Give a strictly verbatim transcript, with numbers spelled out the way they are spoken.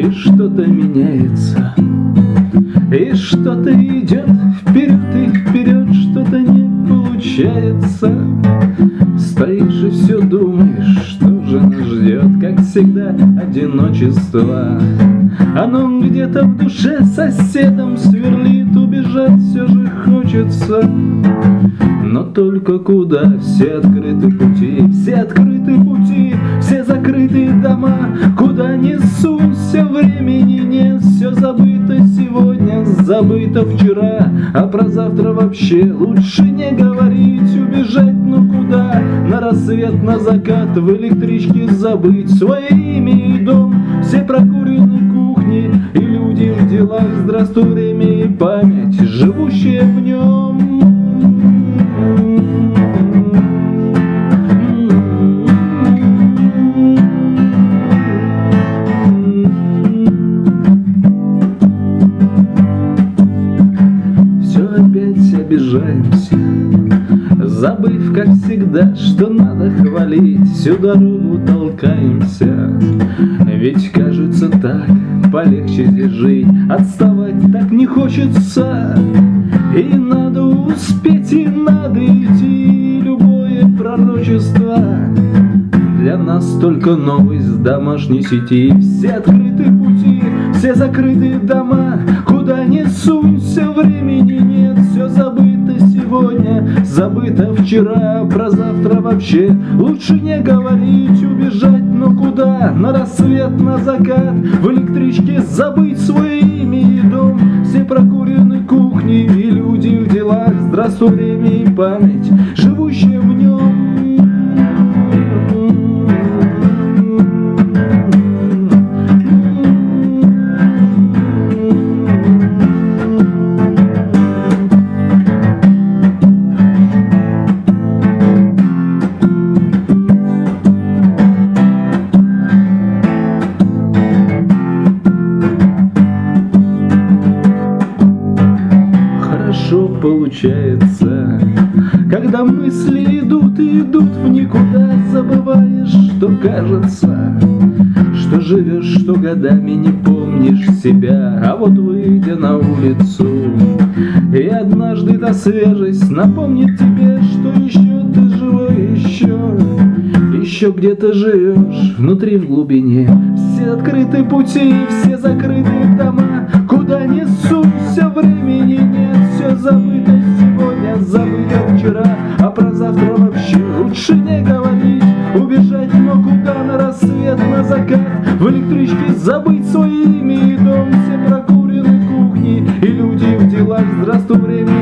и что-то меняется, и что-то идет вперед и вперед, что-то не получается. Стоишь и все думаешь, что же нас ждет, как всегда, одиночество. Оно где-то в душе соседом сверлит, убежать все же хочется. Но только куда? Все открыты пути, все открыты пути, все закрыты дома. Куда не сунься, времени нет, все забыто сегодня, забыто вчера. А про завтра вообще лучше не говорить, убежать, ну куда? На рассвет, на закат, в электричке забыть свое имя и дом, все прокуренные кухни и люди в делах. Здравствуй, время и память, живущие в нем. Все опять обижаемся, забыв, как всегда, что надо хвалить. Всю дорогу толкаемся, ведь кажется так полегче здесь жить. Отставать так не хочется, и надо успеть, и надо идти. Любое пророчество для нас только новость домашней сети. Все открыты пути, все закрыты дома. Куда не сунься, времени нет, все забыто сегодня, забыто вчера. Про завтра вообще лучше не говорить, убежать, но куда? На рассвет, на закат, в электричке забыть свое имя и дом, все прокурены кухни и люди в делах. Здравствуй, время и память, живущие в нем. Хорошо получается, когда мысли идут и идут в никуда. Забываешь, что кажется, что живешь, что годами не помнишь себя. А вот выйдя на улицу, и однажды та свежесть напомнит тебе, что еще ты живой, еще, еще где-то живешь внутри, в глубине. Все открыты пути, все закрыты дома. Куда не сунься, времени нет, все забыто сегодня, забыто вчера. А про завтра вообще лучше не говорить, убежать, но куда? На рассвет, на закат, в электричке забыть свое имя и дом, все прокурены кухни и люди в делах. Здравствуй, время